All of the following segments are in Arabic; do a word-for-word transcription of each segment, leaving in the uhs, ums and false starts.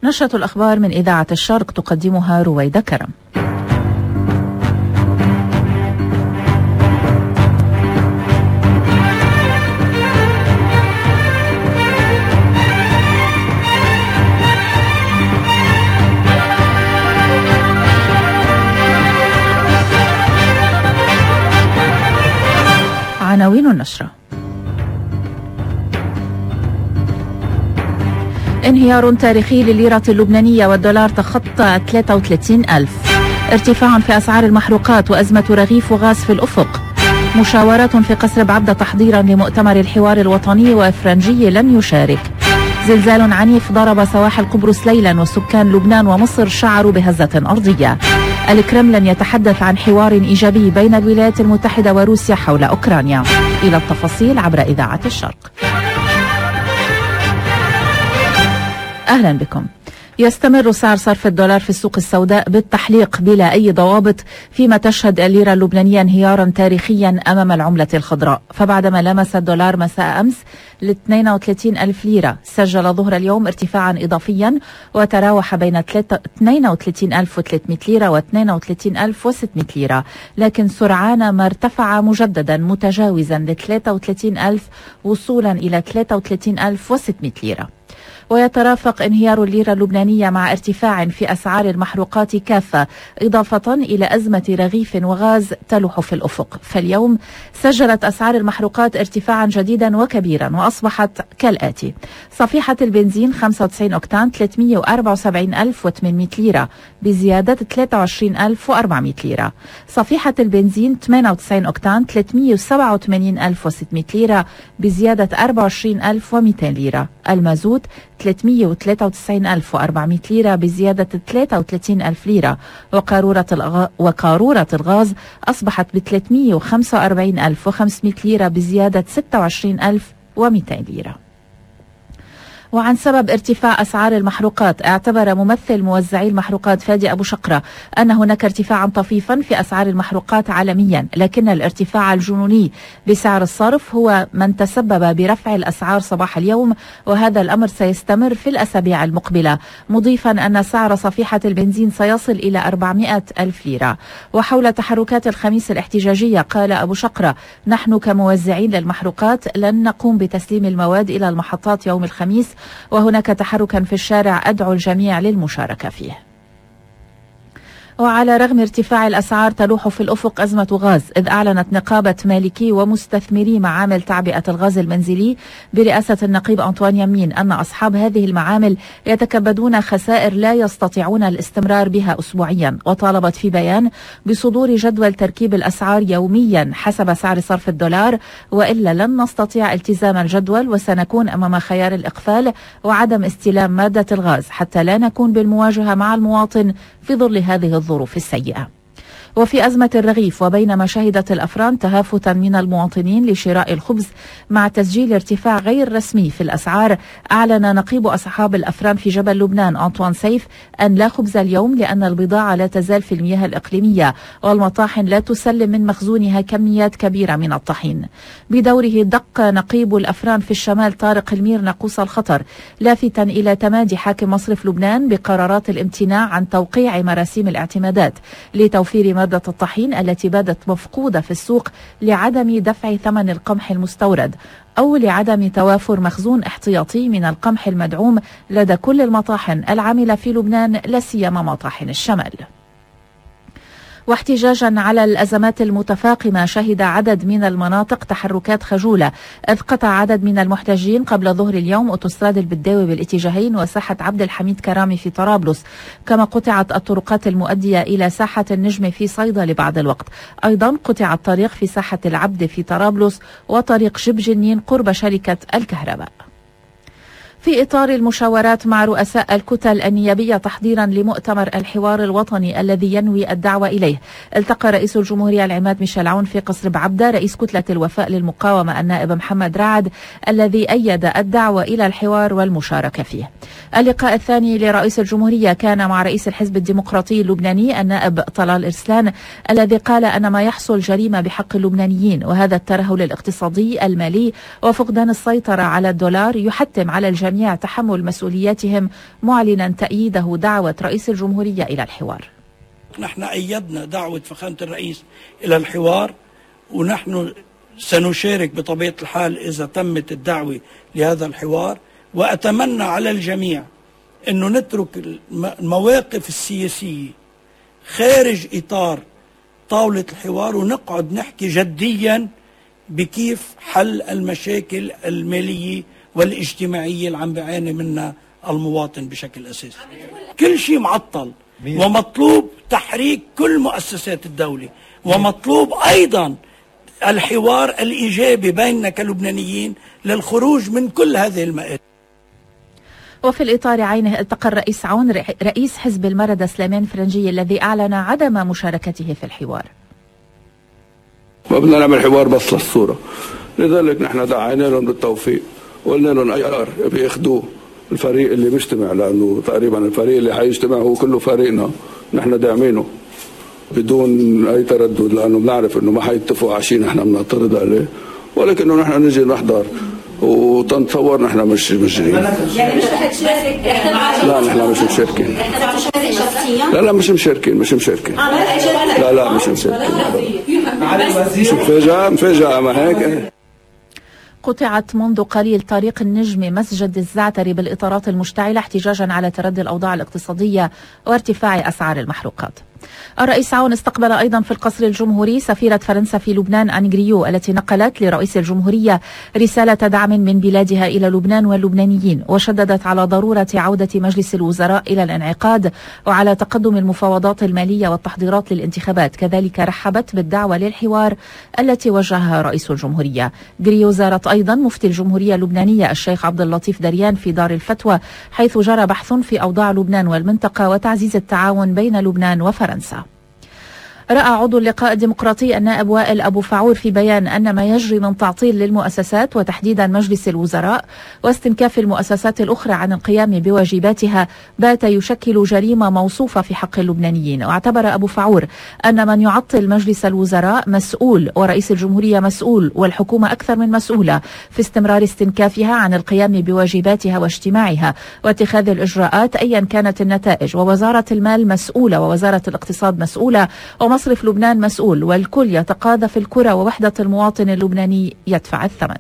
نشرة الأخبار من إذاعة الشرق تقدمها رويدة كرم. عناوين النشرة: انهيار تاريخي لليرة اللبنانية والدولار تخطى ثلاثة وثلاثين ألف، ارتفاع في أسعار المحروقات وأزمة رغيف وغاز في الأفق، مشاورات في قصر بعبدة تحضيرا لمؤتمر الحوار الوطني وإفرنجي لم يشارك، زلزال عنيف ضرب سواحل قبرص ليلا وسكان لبنان ومصر شعروا بهزة أرضية، الكرملين يتحدث عن حوار إيجابي بين الولايات المتحدة وروسيا حول أوكرانيا. إلى التفاصيل عبر إذاعة الشرق. أهلا بكم. يستمر سعر صرف الدولار في السوق السوداء بالتحليق بلا أي ضوابط، فيما تشهد الليرة اللبنانية انهيارا تاريخيا أمام العملة الخضراء، فبعدما لمس الدولار مساء أمس ل اثنين وثلاثين ألف ليرة، سجل ظهر اليوم ارتفاعا إضافيا وتراوح بين اثنين وثلاثين ألف وثلاثمئة ليرة و اثنين وثلاثين ألف وستمئة ليرة، لكن سرعان ما ارتفع مجددا متجاوزا ل ثلاثة وثلاثين ألف وصولا إلى ثلاثة وثلاثين ألف وستمئة ليرة. ويترافق انهيار الليرة اللبنانية مع ارتفاع في أسعار المحروقات كافة، إضافة إلى أزمة رغيف وغاز تلوح في الأفق. فاليوم سجلت أسعار المحروقات ارتفاعا جديدا وكبيرا وأصبحت كالآتي: صفيحة البنزين خمسة وتسعين أوكتان ثلاثمئة وأربعة وسبعين ألف وثمانمئة ليرة بزيادة ثلاثة وعشرين ألف وأربعمئة ليرة، صفيحة البنزين ثمانية وتسعين أوكتان ثلاثمئة وسبعة وثمانين ألف وستمئة ليرة بزيادة أربعة وعشرين ألف ومئتين ليرة، المازوت ثلاثمئة وثلاثة وتسعين ألف وأربعمئة ليرة بزيادة ثلاثة وثلاثين ألف ليرة، وقارورة الغ... وقارورة الغاز أصبحت ب ثلاثمئة وخمسة وأربعين ألف وخمسمئة ليرة بزيادة ستة وعشرين ألف ومئتين ليرة. وعن سبب ارتفاع أسعار المحروقات، اعتبر ممثل موزعي المحروقات فادي أبو شقرة أن هناك ارتفاعا طفيفا في أسعار المحروقات عالميا، لكن الارتفاع الجنوني بسعر الصرف هو من تسبب برفع الأسعار صباح اليوم، وهذا الأمر سيستمر في الأسابيع المقبلة، مضيفا أن سعر صفيحة البنزين سيصل إلى أربعمئة ألف ليرة. وحول تحركات الخميس الاحتجاجية قال أبو شقرة: نحن كموزعين للمحروقات لن نقوم بتسليم المواد إلى المحطات يوم الخميس، وهناك تحركا في الشارع أدعو الجميع للمشاركة فيه. وعلى رغم ارتفاع الأسعار تلوح في الأفق أزمة غاز، إذ أعلنت نقابة مالكي ومستثمري معامل تعبئة الغاز المنزلي برئاسة النقيب أنطوان يمين أن أصحاب هذه المعامل يتكبدون خسائر لا يستطيعون الاستمرار بها أسبوعيا، وطالبت في بيان بصدور جدول تركيب الأسعار يوميا حسب سعر صرف الدولار، وإلا لن نستطيع التزام الجدول وسنكون أمام خيار الإقفال وعدم استلام مادة الغاز حتى لا نكون بالمواجهة مع المواطن في ظل هذه الظروف السيئة. وفي أزمة الرغيف، وبينما شهدت الأفران تهافتا من المواطنين لشراء الخبز مع تسجيل ارتفاع غير رسمي في الأسعار، أعلن نقيب أصحاب الأفران في جبل لبنان أنطوان سيف أن لا خبز اليوم لأن البضاعة لا تزال في المياه الإقليمية والمطاحن لا تسلم من مخزونها كميات كبيرة من الطحين. بدوره دق نقيب الأفران في الشمال طارق المير ناقوس الخطر، لافتا إلى تمادي حاكم مصرف لبنان بقرارات الامتناع عن توقيع مراسيم الاعتمادات لتوفير مادة الطحين التي بادت مفقودة في السوق لعدم دفع ثمن القمح المستورد أو لعدم توافر مخزون احتياطي من القمح المدعوم لدى كل المطاحن العاملة في لبنان، لا سيما مطاحن الشمال. واحتجاجا على الأزمات المتفاقمة، شهد عدد من المناطق تحركات خجولة، إذ قطع عدد من المحتجين قبل ظهر اليوم أوتوستراد البداوي بالاتجاهين وساحة عبد الحميد كرامي في طرابلس، كما قطعت الطرقات المؤدية إلى ساحة النجم في صيدا لبعض الوقت. أيضا قطع الطريق في ساحة العبد في طرابلس وطريق جب جنين قرب شركة الكهرباء. في إطار المشاورات مع رؤساء الكتل النيابية تحضيرا لمؤتمر الحوار الوطني الذي ينوي الدعوة إليه، التقى رئيس الجمهورية العماد ميشيل عون في قصر بعبدة رئيس كتلة الوفاء للمقاومة النائب محمد رعد الذي أيد الدعوة إلى الحوار والمشاركة فيه. اللقاء الثاني لرئيس الجمهورية كان مع رئيس الحزب الديمقراطي اللبناني النائب طلال إرسلان الذي قال أن ما يحصل جريمة بحق اللبنانيين، وهذا الترهل الاقتصادي المالي وفقدان السيطرة على الدولار يحتم على الجميع الجميع تحمل مسؤولياتهم، معلنا تأييده دعوة رئيس الجمهورية إلى الحوار. نحن أيدنا دعوة فخامة الرئيس إلى الحوار، ونحن سنشارك بطبيعة الحال إذا تمت الدعوة لهذا الحوار. وأتمنى على الجميع أنه نترك المواقف السياسية خارج إطار طاولة الحوار، ونقعد نحكي جديا بكيف حل المشاكل المالية والاجتماعية اللي عم بيعاني منها المواطن بشكل أساسي. كل شيء معطل، ومطلوب تحريك كل مؤسسات الدولة، ومطلوب أيضا الحوار الإيجابي بيننا كلبنانيين للخروج من كل هذه المآسي. وفي الإطار عينه التقى الرئيس عون رئيس حزب المردة سليمان فرنجي الذي أعلن عدم مشاركته في الحوار. ما بدنا نعمل حوار بس للصورة، لذلك نحن دعينا لهم بالتوفيق وقلنا لهم أي قرار بياخذوه الفريق اللي بيجتمع، لأنه تقريبا الفريق اللي حيجتمع هو كله فريقنا، نحن داعمينه بدون أي تردد، لأنه بنعرف إنه ما حيتفقوا على شيء نحن بنعترض عليه، ولكنه نحن نجي نحضر وتنتصور نحن مش مجرين. يعني مش رح تشارك؟ لا نحن مش مشاركين. لا لا مش مشاركين مش مشاركين. لا لا مش مشاركين. مش مفاجأة مفاجأة ما هيك. قطعت منذ قليل طريق النجمة مسجد الزعتري بالإطارات المشتعلة احتجاجا على تردي الأوضاع الاقتصادية وارتفاع أسعار المحروقات. الرئيس عون استقبل أيضا في القصر الجمهوري سفيرة فرنسا في لبنان أنغريو، التي نقلت لرئيس الجمهورية رسالة دعم من بلادها إلى لبنان واللبنانيين، وشددت على ضرورة عودة مجلس الوزراء إلى الانعقاد وعلى تقدم المفاوضات المالية والتحضيرات للانتخابات. كذلك رحبت بالدعوة للحوار التي وجهها رئيس الجمهورية. أنغريو زارت أيضا مفتي الجمهورية اللبنانية الشيخ عبد اللطيف دريان في دار الفتوى، حيث جرى بحث في أوضاع لبنان والمنطقة وتعزيز التعاون بين لبنان وفرنسا. رأى عضو اللقاء الديمقراطي النائب وائل أبو فعور في بيان أن ما يجري من تعطيل للمؤسسات وتحديدا مجلس الوزراء واستنكاف المؤسسات الأخرى عن القيام بواجباتها بات يشكل جريمة موصوفة في حق اللبنانيين. واعتبر أبو فعور أن من يعطل مجلس الوزراء مسؤول، ورئيس الجمهورية مسؤول، والحكومة أكثر من مسؤولة في استمرار استنكافها عن القيام بواجباتها واجتماعها واتخاذ الإجراءات أيا كانت النتائج. ووزارة المال مسؤولة، ووزارة الاقتصاد مسؤولة، ومصرف لبنان مسؤول، والكل يتقاذف في الكرة، ووحدة المواطن اللبناني يدفع الثمن.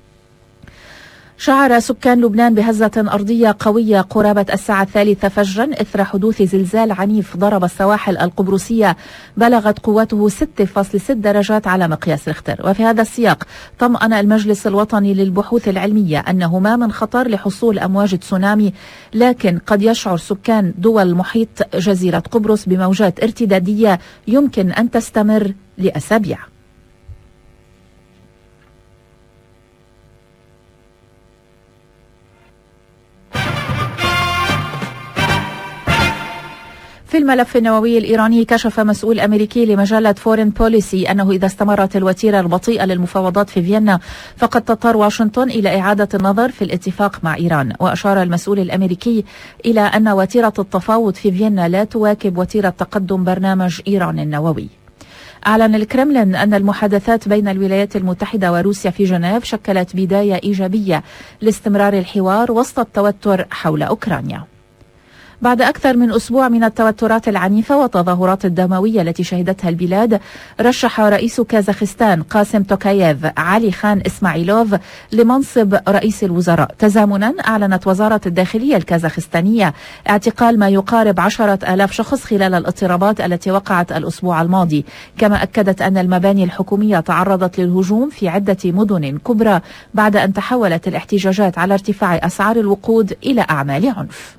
شعر سكان لبنان بهزة أرضية قوية قرابة الساعة الثالثة فجرا إثر حدوث زلزال عنيف ضرب السواحل القبرصية بلغت قوته ستة فاصلة ستة درجات على مقياس ريختر. وفي هذا السياق طمأن المجلس الوطني للبحوث العلمية أنه ما من خطر لحصول أمواج تسونامي، لكن قد يشعر سكان دول محيط جزيرة قبرص بموجات ارتدادية يمكن أن تستمر لأسابيع. في الملف النووي الإيراني، كشف مسؤول أمريكي لمجلة فورين بوليسي أنه إذا استمرت الوتيرة البطيئة للمفاوضات في فيينا فقد تضطر واشنطن إلى إعادة النظر في الاتفاق مع إيران. وأشار المسؤول الأمريكي إلى أن وتيرة التفاوض في فيينا لا تواكب وتيرة تقدم برنامج إيران النووي. أعلن الكرملين أن المحادثات بين الولايات المتحدة وروسيا في جنيف شكلت بداية إيجابية لاستمرار الحوار وسط التوتر حول أوكرانيا. بعد أكثر من أسبوع من التوترات العنيفة والتظاهرات الدموية التي شهدتها البلاد، رشح رئيس كازاخستان قاسم توكاييف علي خان إسماعيلوف لمنصب رئيس الوزراء. تزامنا أعلنت وزارة الداخلية الكازاخستانية اعتقال ما يقارب عشرة آلاف شخص خلال الاضطرابات التي وقعت الأسبوع الماضي، كما أكدت أن المباني الحكومية تعرضت للهجوم في عدة مدن كبرى بعد أن تحولت الاحتجاجات على ارتفاع أسعار الوقود إلى أعمال عنف.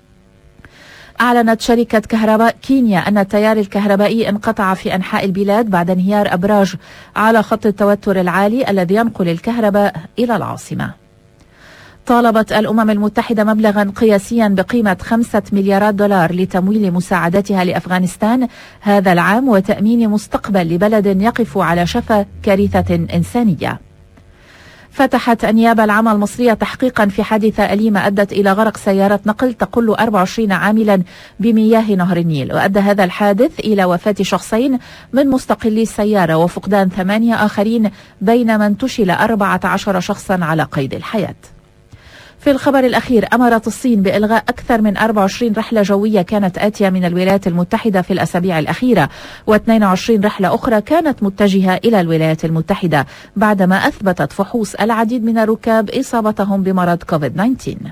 أعلنت شركة كهرباء كينيا أن التيار الكهربائي انقطع في أنحاء البلاد بعد انهيار أبراج على خط التوتر العالي الذي ينقل الكهرباء إلى العاصمة. طالبت الأمم المتحدة مبلغا قياسيا بقيمة خمسة مليارات دولار لتمويل مساعدتها لأفغانستان هذا العام وتأمين مستقبل لبلد يقف على شفا كارثة إنسانية. فتحت النيابة العامة المصرية تحقيقا في حادثة أليمة أدت إلى غرق سيارة نقل تقل أربعة وعشرين عاملا بمياه نهر النيل، وأدى هذا الحادث إلى وفاة شخصين من مستقلي السيارة وفقدان ثمانية آخرين، بينما انتشل أربعة عشر شخصا على قيد الحياة. في الخبر الأخير، أمرت الصين بإلغاء أكثر من أربع وعشرين رحلة جوية كانت آتية من الولايات المتحدة في الأسابيع الأخيرة، واثنين وعشرين رحلة أخرى كانت متجهة إلى الولايات المتحدة بعدما أثبتت فحوص العديد من الركاب إصابتهم بمرض كوفيد تسعة عشر.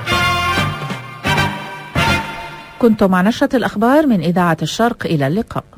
كنتم مع نشرة الأخبار من إذاعة الشرق، إلى اللقاء.